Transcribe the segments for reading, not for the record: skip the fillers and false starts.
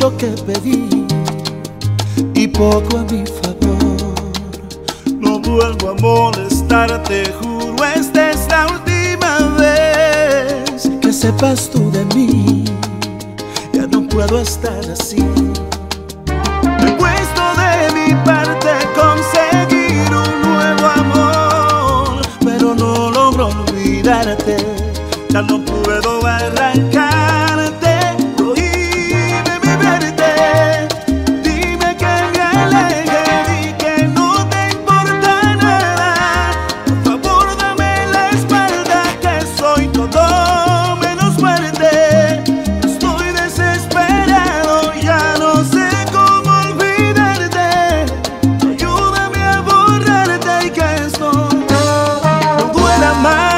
mucho que pedí y poco a mi favor. No vuelvo a molestarte, juro, esta es la última vez. Que sepas tú de mí, ya no puedo estar así. Me he puesto de mi parte conseguir un nuevo amor, pero no logro olvidarte. ya no puedo arrancarte. Prohíbeme verte, dime que me aleje y que no te importa nada. Por favor dame la espalda, que soy todo menos fuerte. Estoy desesperado, ya no sé cómo olvidarte. Ayúdame a borrarte y que esto no duela más.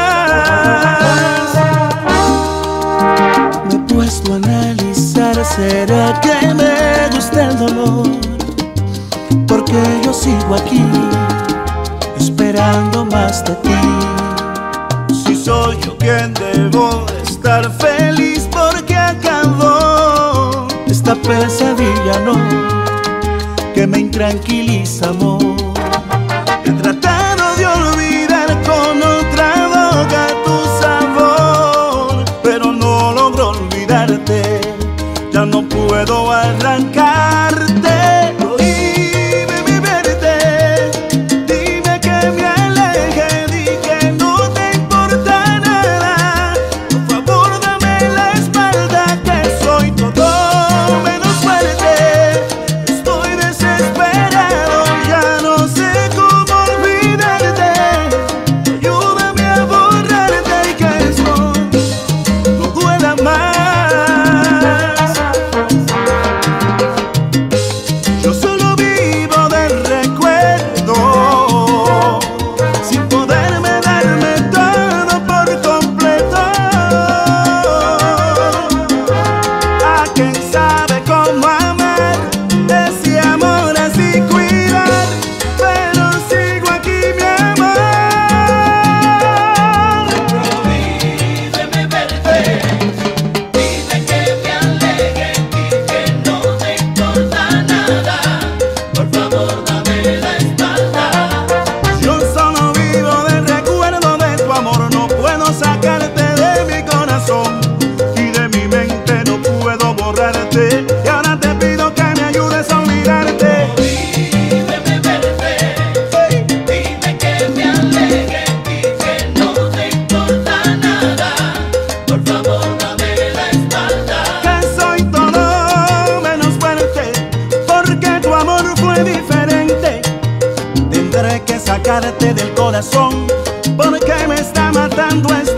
Me he puesto a analizar, ¿será que me gusta el dolor? Porque yo sigo aquí, esperando más de ti. Si soy yo quien debo de estar feliz porque acabó Esta pesadilla no, que me intranquiliza, amor. He tratado de olvidar con otra boca tu sabor, pero no logro olvidarte, ya no puedo arrancarte. Prohíbeme verte, dime que me aleje, di que no te importa nada. Por favor dame la espalda, que soy todo menos fuerte. Estoy desesperado, ya no sé cómo olvidarte. Ayúdame a borrarte y que esto no duela más. Yo solo vivo de recuerdo, sin poderme darme todo por completo. A quien sabe cómo amar, ese amor así cuidar, pero sigo aquí, mi amor. Prohíbeme verte, dime que me aleje y que no te importa nada. Por favor dame la espalda. Yo solo vivo del recuerdo de tu amor, no puedo sacarte de mi corazón y de mi mente no puedo borrarte. Y ahora te pido que me ayudes a olvidarte. Prohíbeme verte, dime que me aleje y que no te importa nada. Por favor dame la espalda. Que soy todo menos fuerte, porque tu amor fue diferente. Tendré que sacarte del corazón, porque me está matando